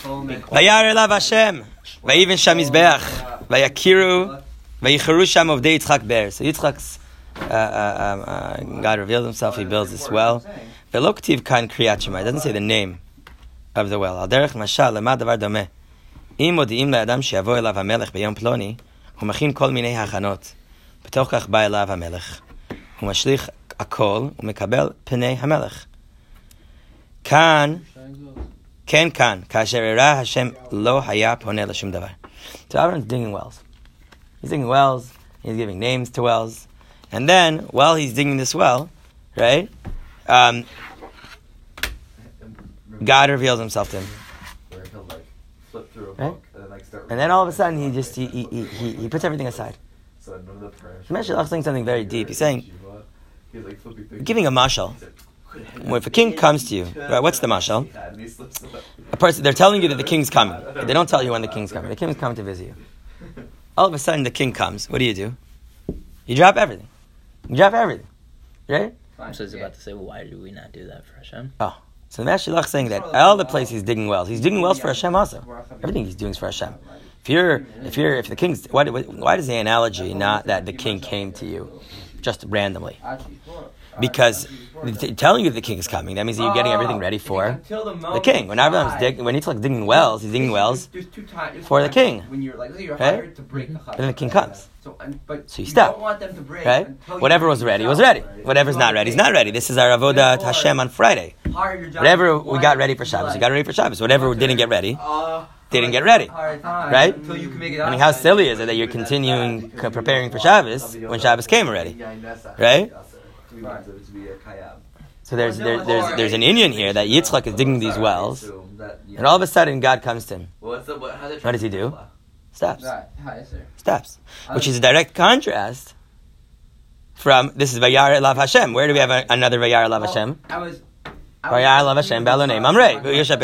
Vayar elav Hashem, vayiven sham mizbeach, vayakiru, vayicharu sham ovdei Yitzchak ber. So Yitzchak's God reveals himself. He builds this well. Velo ktiv kan kriyat shema. It doesn't say the name of the well. Al derech mashal lema davar domeh. Im modi'im le'adam she'yavo elav hamelech b'yom ploni, hu machin kol minei hachanot. B'toch kach ba elav hamelech. Hu mashlich akol, hu mekabel pnei hamelech. Kan, ken kan, kasher era Hashem lo haya poneh l'shum davar. So Avram's digging wells. He's digging wells. He's giving names to wells. And then, while he's digging this well, right, God reveals himself to him. Where he'll flip through a right? book and then start. And then all of a sudden, he puts everything aside. So none of the prayers. Mashiach's saying something very deep. He's saying, He's flipping through. giving a mashal. If a king comes to you, right, what's the mashal? A person, they're telling you that the king's coming. They don't tell you when the king's coming. The king's coming to visit you. All of a sudden, the king comes. What do? You drop everything. You drop everything, right? So he's about to say, well, why do we not do that for Hashem? Oh, so the Mashiach saying that all the places he's digging wells for Hashem also. Everything he's doing is for Hashem. If the king's, why does the analogy not that the king came to you just randomly? Because telling you the king is coming, that means that you're getting everything ready for the king. When Yitzchak's digging wells, he's digging wells for the king. Okay? And then the king comes. So you stop. Right? Whatever was ready, was ready. Whatever's not ready is not ready. This is our avodah to Hashem on Friday. Whatever we got ready for Shabbos, we got ready for Shabbos. Whatever we didn't get ready, didn't get ready. Right? I mean, how silly is it that you're continuing preparing for Shabbos when Shabbos came already? Right? So there's an Indian here that Yitzchak is digging these wells, and all of a sudden God comes to him. What does he do? Stops. Stops. Which is a direct contrast from, this is Vayar elav Hashem. Where do we have another Vayar elav Hashem? Vayar elav Hashem b'alonei mamrei.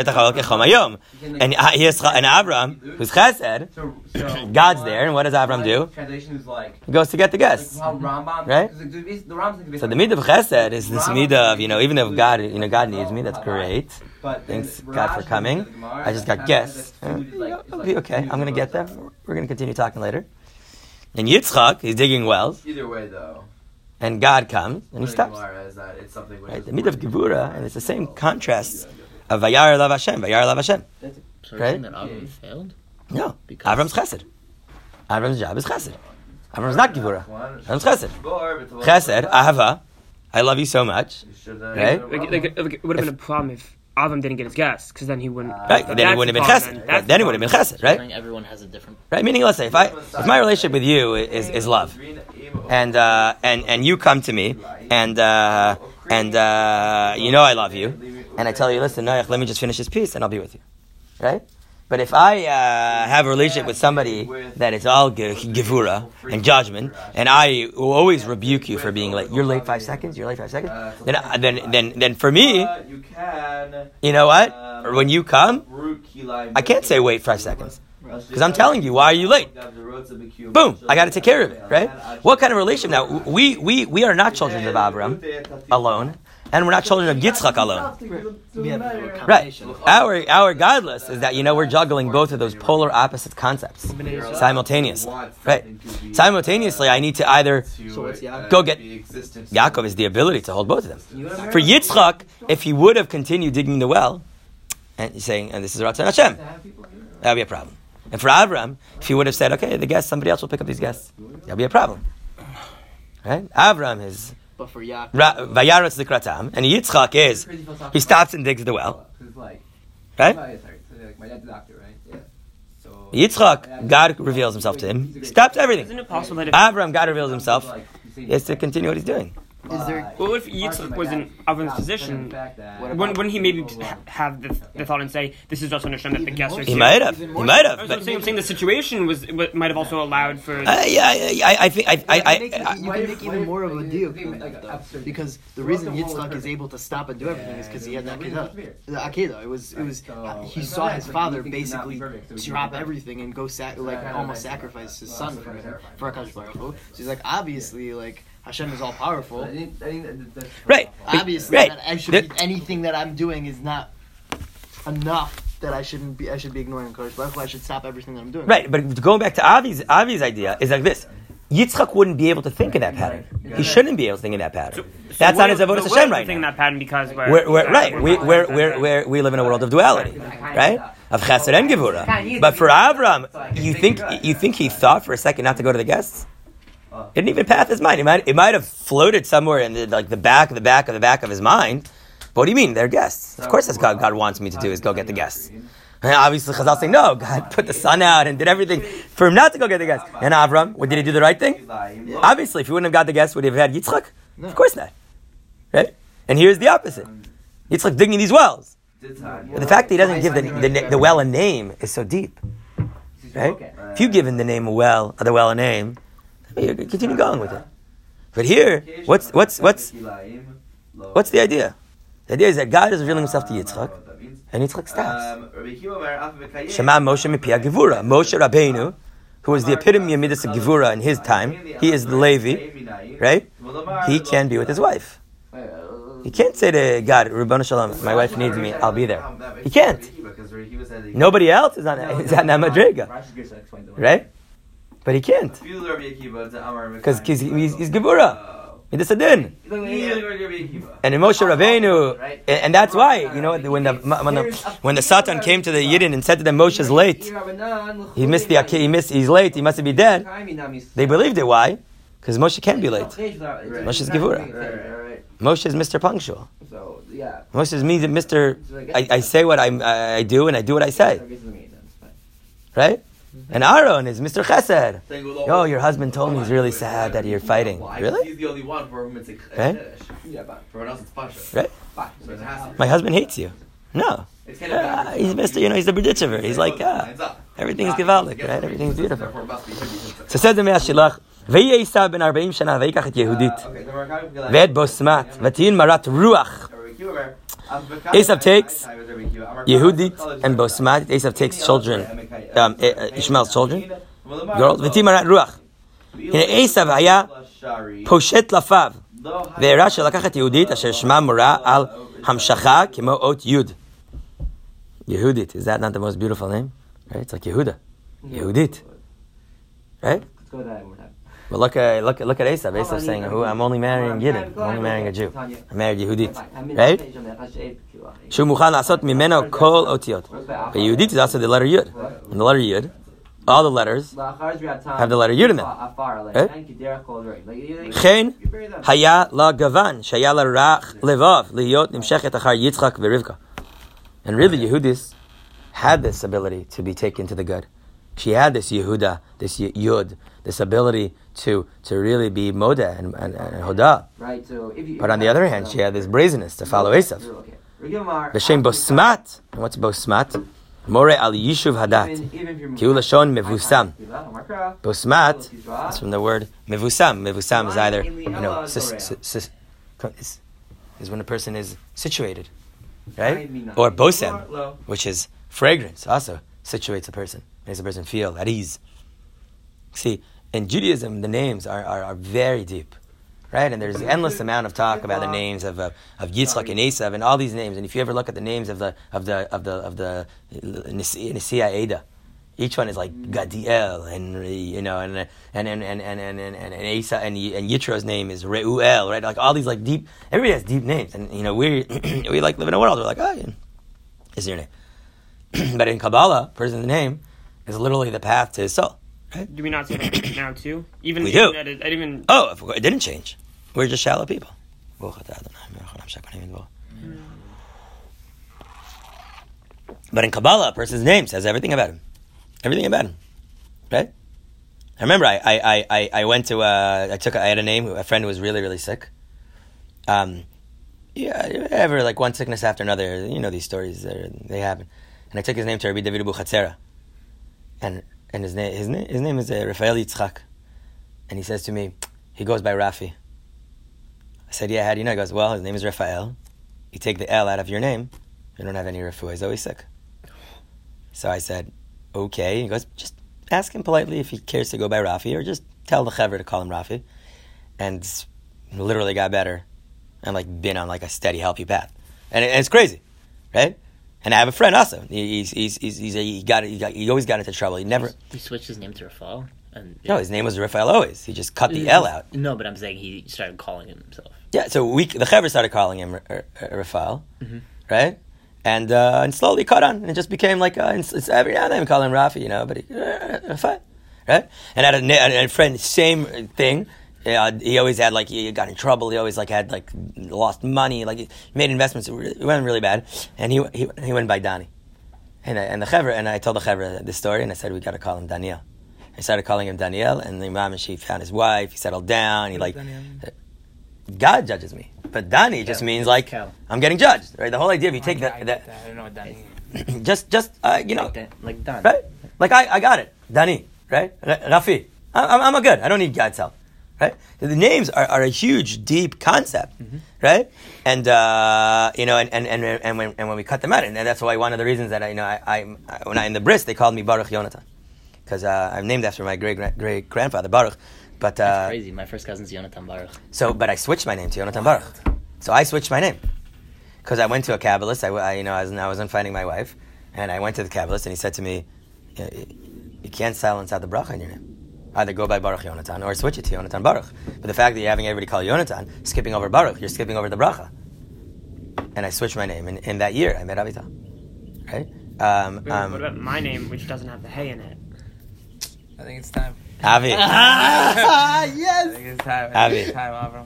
And Avram, who's chesed, God's there, and what does Avram do? He goes to get the guests. Right? So the midah of chesed is this midah of, even if God needs me, that's great. Thanks God for coming. I just got guests. It'll be okay. I'm going to get them. We're going to continue talking later. And Yitzchak, he's digging wells. Either way, though. And God comes, and he stops. Right? The midah of Gevura, and it's the same contrast of Vayar elav Hashem, Vayar elav Hashem. So you're saying that Avram failed? No, Avram's chesed. Avram's job is chesed. Avram's not Gevura. Avram's chesed. Chesed, ahava, I love you so much. Right? It would have been a problem if Avram didn't get his guests, because then he wouldn't. Right, then he wouldn't have been chesed. Then he would have been chesed, right? Everyone has a different. Right, meaning, let's say, if my relationship with you is love, and you come to me, and I love you, and I tell you, listen, Noach, let me just finish this piece, and I'll be with you, right? But if I have a relationship with somebody that is all gevura and judgment, and I will always rebuke you for being late. You're late 5 seconds. You're late 5 seconds. Then for me, you know what? When you come, I can't say wait 5 seconds because I'm telling you, why are you late? Boom! I got to take care of it, right? What kind of relationship? Now we are not children of Abraham alone. And we're not children of Yitzchak alone. Right. Our godless is that, we're juggling both of those polar opposite concepts simultaneously. Right. Simultaneously, I need to either go get... Yaakov is the ability to hold both of them. For Yitzchak, if he would have continued digging the well, and he's saying, and this is Ratzon Hashem, that would be a problem. And for Avram, if he would have said, okay, the guests, somebody else will pick up these guests, that would be a problem. Right? Avram is... But for Yaakov, Vayaretz likratam, and Yitzchak is he stops and digs the well, right? My dad's a doctor, right? Yeah. So Yitzchak, God reveals himself to him, stops everything. Isn't it possible that Avram, God reveals himself, he has to continue what he's doing. is there? Well, if Yitzchak was in Avram's position, wouldn't he maybe have the thought and say, "This is just understand that the guests are"? He might have. I'm saying the situation might have also allowed for. I think you can make even more of a deal because the reason Yitzchak is able to stop and do everything is because he had that Akedah. It was he saw his father basically drop everything and go almost sacrifice his son for HaKadosh Baruch Hu. So he's like, obviously, Hashem is all powerful. Right. Obviously, right. That anything that I'm doing is not enough that I should be ignoring Kodesh Baruch Hu. I should stop everything that I'm doing. Right, but going back to Avi's idea is like this. Yitzchak wouldn't be able to think of that pattern. He shouldn't be able to think of that pattern. That's not his avodas Hashem right now. That pattern because we live in a world of duality, right? Of chesed and gevura. But for Avram, you think he thought for a second not to go to the guests? It didn't even pass his mind. It might have floated somewhere in the back of his mind. But what do you mean? They're guests. Of course, that's what God wants me to do is go get the guests. And obviously, Chazal say no. God put the sun out and did everything for him not to go get the guests. And Avram, did he do the right thing? Obviously, if he wouldn't have got the guests, would he have had Yitzchak? No. Of course not. Right? And here's the opposite. Yitzchak digging these wells. But the fact that he doesn't give the well a name is so deep. Right? If you give the well a name, you continue going with it. But here, what's the idea? The idea is that God is revealing himself to Yitzchak, and Yitzchak stops. Shema Moshe Mipia Gevura. Moshe Rabbeinu, who was the epitome of Midas of Gevura in his time, he is the Levi, right? He can be with his wife. He can't say to God, Ribbon Shalom, my wife needs me, I'll be there. He can't. Nobody else is on that madriga, right? But he can't. Because he's Gevura. Midas Adin. And in Moshe Rabbeinu, and that's why, when the Satan came to the Yidden and said to them, Moshe's late, he's late, he must be dead, they believed it. Why? Because Moshe can't be late. Moshe's Gevura. Moshe is Mr. Punctual. Moshe is Mr. I say what I do, and I do what I say. Right? And Aaron is Mr. Chesed. Yo, your husband told me he's really sad that you're fighting. Really? He's the only one for whom it's a right? For everyone else it's Pasha. Right? My husband hates you. No. He's Mr. He's the Berditchever. He's like, everything's gewaldig, right? Everything's beautiful. So says the Me'ah Shilach, V'yeh Esav ben 40 shana v'yikach et Yehudit v'et Bosmat v'tiin marat ruach. Esav takes Yehudit and Bosmat. Esav takes children, Ishmael's children, girls. V'tiin marat ruach. Esav haya poshet lafav ve'era shelakach et Yehudit asher shema mora al hamshacha kemo ot Yud. Yehudit, is that not the most beautiful name? Right? It's like Yehuda. Yehudit. Right? But look at Esav. Esav saying, I'm only marrying Yidden. I'm only marrying a Jew. I married Yehudit. Right? Shu muchan la'asot mimeno kol otiot. But Yehudit is also the letter Yud. And the letter Yud, all the letters have the letter Yud in them. Right? Chen haya la gavan shaya la rach levav liyot nimshechet achar Yitzchak v'Rivka. And really, Yehudis had this ability to be taken to the good. She had this Yehuda, this Yud, this ability to really be Moda and Hoda. Right, so but on the other hand, she had this brazenness to follow Esav. B'shem Bosmat. And what's Bosmat? More al Yishuv Hadat. Ki'u lashon mevusam. Bosmat is from the word mevusam. Mevusam is either, is when a person is situated. Right? Or bosem, which is fragrance, also situates a person, makes a person feel at ease. See, in Judaism, the names are very deep, right? And there's endless amount of talk about the names of Yitzchak and Esav and all these names. And if you ever look at the names of the Nisiya Eda, each one is like Gadiel, and Esav and Yitro's name is Reuel, right? Like all these like deep. Everybody has deep names, and we like live in a world. We're like, is your name? But in Kabbalah, person's name is literally the path to his soul. Right? Do we not say that now too? Even we do. It didn't change. We're just shallow people. But in Kabbalah, a person's name says everything about him. Everything about him, right? I remember I went to I had a name. A friend who was really, really sick. Ever like one sickness after another. You know these stories, they happen. And I took his name to Rabbi David Abuchatzera, and his name is Rafael Yitzchak, and he says to me, he goes by Rafi. I said, yeah, how do you know? He goes, well, his name is Rafael. You take the L out of your name, you don't have any refuah. He's always sick. So I said, okay. He goes, just ask him politely if he cares to go by Rafi, or just tell the chaver to call him Rafi. And literally got better, and like been on like a steady, healthy path. And it's crazy, right? And I have a friend also. He always got into trouble. He never. He switched his name to Rafal. No, his name was Raphael always. He just cut the L out. No, but I'm saying he started calling him himself. Yeah, so the Chaver started calling him Raphael, right? And slowly caught on, and it just became like it's every now and then we call him Rafi, but Raphael, right? And I had a friend, same thing. He always had he got in trouble. He always had lost money. He made investments. It went really bad, and he went by Dani, and the Chaver, and I told the Chaver this story, and I said we got to call him Daniel. I started calling him Daniel, and the Imam and she found his wife. He settled down. God judges me, but Dani just means I'm getting judged, right? The whole idea, if you take that, I don't know what Dani means. just Like Dani. right? I got it, Dani, right? Rafi, I'm good. I don't need God's help, right? The names are a huge, deep concept, right? And and when we cut them out, and that's why one of the reasons that when I in the bris they called me Baruch Yonatan. Because I'm named after my great grandfather Baruch, but that's crazy. My first cousin's Yonatan Baruch. But I switched my name to Yonatan Baruch. So I switched my name because I went to a Kabbalist. I wasn't finding my wife, and I went to the Kabbalist, and he said to me, "You can't silence out the bracha in your name. Either go by Baruch Yonatan or switch it to Yonatan Baruch. But the fact that you're having everybody call you Yonatan, skipping over Baruch, you're skipping over the bracha." And I switched my name, and in that year I met Avita. Right? What about my name, which doesn't have the hey in it? I think it's time. Avi. Yes. I think it's time. Avi. It's time, Avram.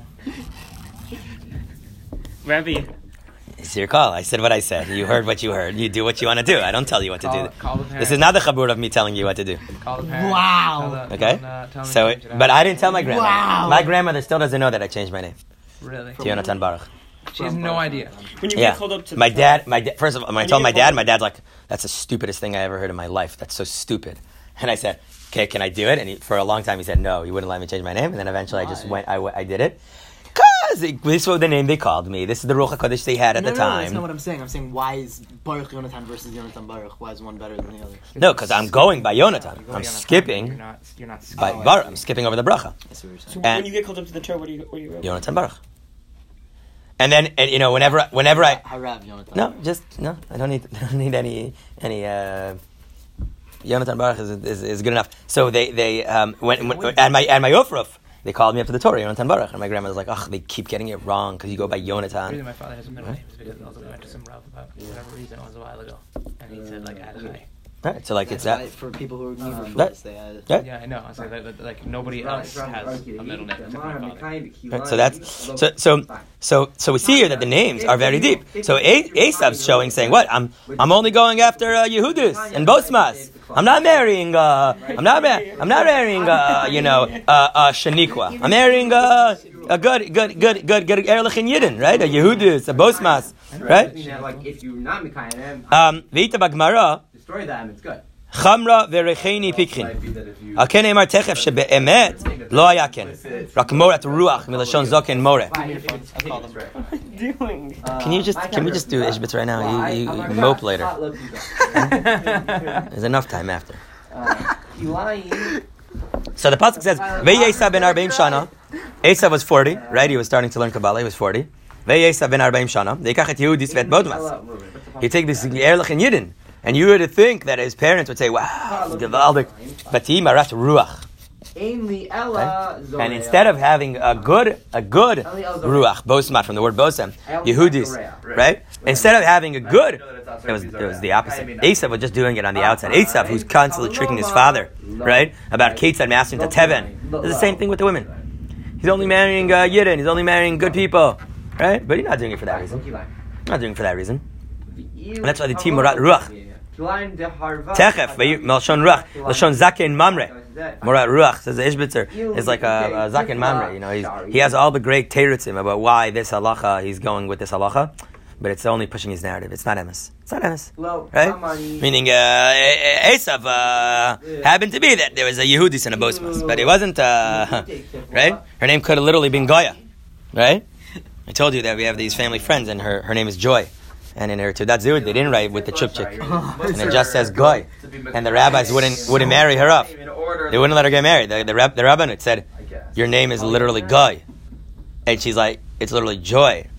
Rabbi. It's your call. I said what I said. You heard what you heard. You do what you want to do. I don't tell you what to do. Call the parents. This is not the chabur of me telling you what to do. Call the parents. Wow. Okay? Tell So, but I didn't tell my grandmother. Wow. My grandmother still doesn't know that I changed my name Really? to Yonatan Baruch. She has no idea. When you Yeah. get called up to My dad, first of all, when I told my get dad's like, that's the stupidest thing I ever heard in my life. That's so stupid. And I said, okay, can I do it? And for a long time he said no, he wouldn't let me change my name. And then eventually I just went, I did it. Because this was the name they called me. This is the Ruach HaKodesh they had at the No, time. that's not what I'm saying. I'm saying why is Baruch Yonatan versus Yonatan Baruch? Why is one better than the other? No, because I'm going by Yonatan. I'm You're skipping not by Baruch. I'm skipping over the bracha. That's what you're So saying. when you get called up to the Torah, what do you Yonatan Baruch. And then, whenever I Harav Yonatan. no, I don't need any. Yonatan Baruch is good enough. So they when at my Ofruf, they called me up to the Torah, Yonatan Baruch, and my grandmother's like, they keep getting it wrong because you go by The Yonatan. reason my father has a middle name is because also we went to some Rav about whatever reason it was a while ago, and he said add high. Right, so it's That's why that. for people who are new Right. before they had it. Right. Yeah, I know. I said that nobody else has a middle name except my father. Right, so that's so we see here that the names are very deep. So Esav's saying what? I'm only going after Yehudis and Bosmas. I'm not marrying Shaniqua. I'm marrying a good Erlich Yidden, right? A Yehudis, a Bosmas, right? If you're not Mikayim, V'ita b'Gemara destroy them, it's good. Chamra v'Recheni pikrin. Al ken emar techef shebe'emet lo haya ken. Rak morat ruach milashon zoken more. doing? Can we just do Ishbitz right now? You mope later. There's enough time after. So the pasuk says, "Ve'yesav ben 40 shana." Esav was 40, right? He was starting to learn Kabbalah. He was 40. Ve'yesav ben 40 shana. Deikach et Yehudis ve'et bodmas. You take this Erlich and Yidden, and you would think that his parents would say, "Wow, gewaldig." But he marat ruach. Okay? And instead of having a good ruach, bosmat from the word bosem, Yehudis, right? Instead of having a good, it was the opposite. Esav was just doing it on the outside. Esav, who's constantly tricking his father, right, about Ketzad mastering to Teven. It's the same thing with the women. He's only marrying Yidden. He's only marrying good people, right? But he's not doing it for that reason. Not doing it for that reason. And that's why the team Morat Ruach. Techef, Melshon Ruach, Melshon Zaken Mamre. Morat Ruach, says the Ishbitzer, is like a Zaken Mamre. He has all the great terutzim about why this halacha, he's going with this halacha, but it's only pushing his narrative. It's not emes. It's not emes. Right? Meaning, Esav happened to be that there was a Yehudis and a Bosmas, but it wasn't, right? Her name could have literally been Goya, right? I told you that we have these family friends, and her name is Joy. And in her Teudat Zehut, they didn't write with the chupchik, and it just says Goy. And the rabbis wouldn't marry her off. They wouldn't let her get married. The Rabbanut said, "Your name is literally Goy," and she's like, "It's literally Joy."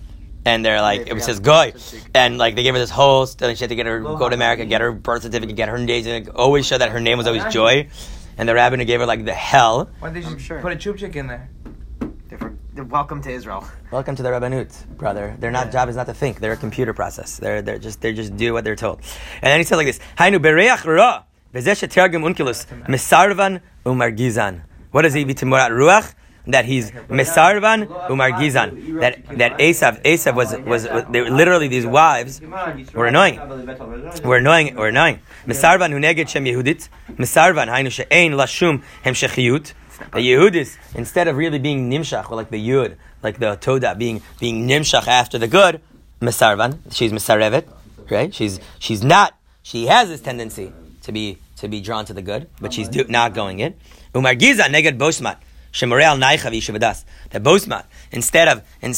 and they're like, it says goy, and like they gave her this whole, she had to go to America, get her birth certificate, get her days, and always show that her name was always Joy, and the rabbiner gave her like the hell. Why did you put a chupchik in there? They're welcome to Israel. Welcome to the Rabbanut, brother. Their job is not to think. They're a computer process. They just do what they're told. And then he said like this: Hainu bereach ra v'zeh shetergem unkilus misarvan umargizan. What does he be timorat ruach? That he's misarvan umargizan. That Esav was they were literally, these wives were annoying. Misarvan hu neged shem Yehudit. Misarvan hainu she'ein lashum hemshechiyut. The Yehudis, instead of really being nimshach, or like the Yud, like the Toda, being nimshach after the good, misarvan, she's misarevet, right? She's not. She has this tendency to be drawn to the good, but she's not going it. Umargiza neged bosmat. Shemorel naicha v'yishuvadas. That bosmat, instead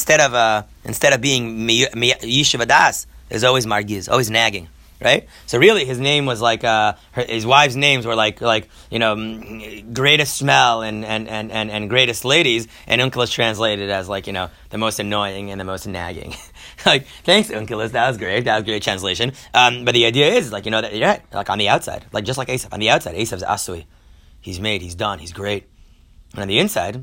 of being yishuvadas, there's always margiz, always nagging, right? So really, his name was like his wives' names were like greatest smell and greatest ladies, and Unkelos translated as like the most annoying and the most nagging. Like, thanks Unkelos, that was great translation. But the idea is like that you're right, like on the outside, like just like Esav on the outside, Esav's asui, he's made, he's done, he's great. And on the inside,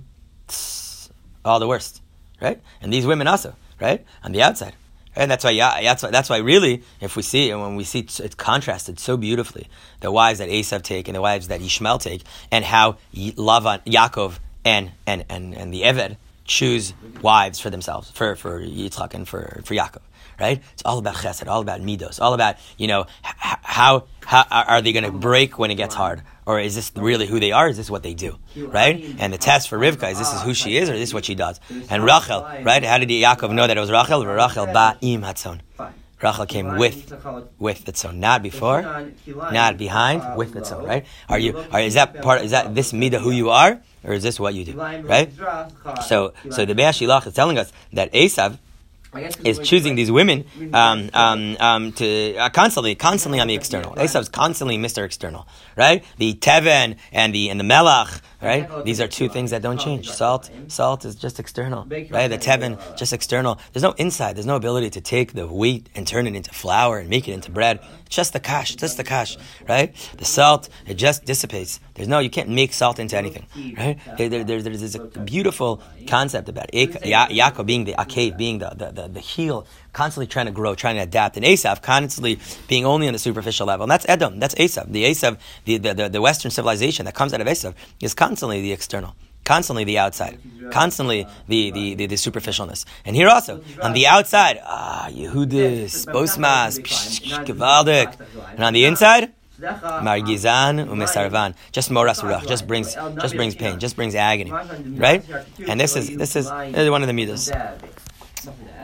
all the worst, right? And these women also, right? On the outside. And that's why really, if we see, and when we see it's contrasted so beautifully, the wives that Esav take and the wives that Ishmael take, and how Lavan, Yaakov, and the Eved choose wives for themselves, for Yitzchak and for Yaakov, right? It's all about chesed, all about midos, all about, how are they going to break when it gets hard? Or is this really who they are? Is this what they do? Right? And the test for Rivka is, this is who she is, or is this what she does? And Rachel, right? How did Yaakov know that it was Rachel? Rachel ba'im hatzon. Rachel came with the tzon, not before, not behind, with the tzon, right? Is that this midah who you are, or is this what you do? Right? So the Be'er Shilach is telling us that Esav is choosing these women to constantly on the external. Esav's constantly Mr. External, right? The Teven and the Melach, right? These are two things that don't change. Salt is just external, right? The Teven, just external. There's no inside. There's no ability to take the wheat and turn it into flour and make it into bread. It's just the kash, right? The salt, it just dissipates. You can't make salt into anything, right? There's a beautiful concept about Yaakov being the akev, being the heel, constantly trying to grow, trying to adapt, and Esav constantly being only on the superficial level. And that's Edom, that's Esav. The Esav, the Western civilization that comes out of Esav is constantly the external, constantly the outside, constantly the superficialness. And here also, on the outside, Yehudis, Bosmas, Gevaldik, and on the inside, Margizan u'Mesarvan, just moras ruach, just brings pain, just brings agony, right? And this is one of the midos.